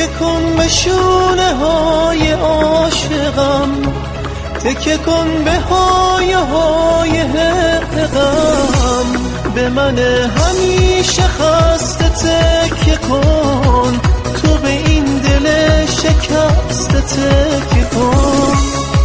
تکه کن به شونه های عاشقم، تکه کن به های های حقم. به من همیشه خسته تکه کن، تو به این دل شکسته تکه کن.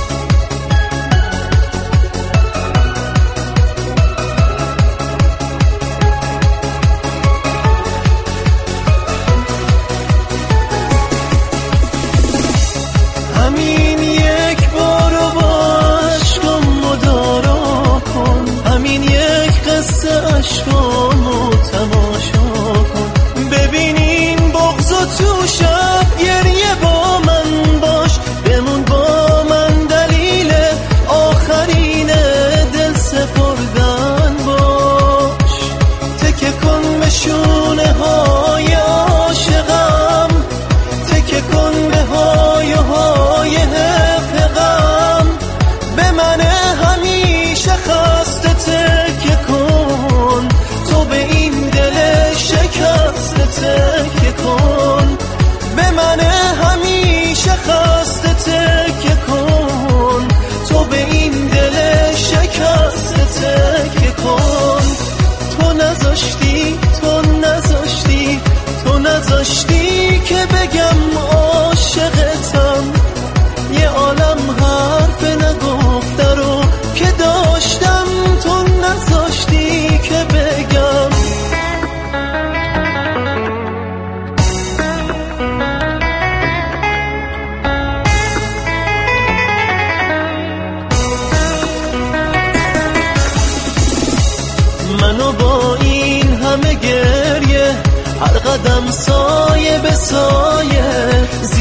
همین یک بار با عشقم مدارا کن، همین یک قصه عشقامو تماشا کن. ببین این بغض و تو شب گریه با من باش، بمون با من دلیل آخرین دل سپردن باش. تکه کن به شونه های عاشقم، تکه کن به های های حقم. به من همیشه خسته تکه کن، تو به این دل شکسته تکه کن. به من همیشه خسته تکه کن، تو به این دل شکسته تکه کن. تو نذاشتی، تو نذاشتی، تو نذاشتی که بگم عاشقتم. یه عالم حرف نگفته رو که داشتم، تو نذاشتی که بگم. منو با این همه گریه، هر قدم سایه به سایه،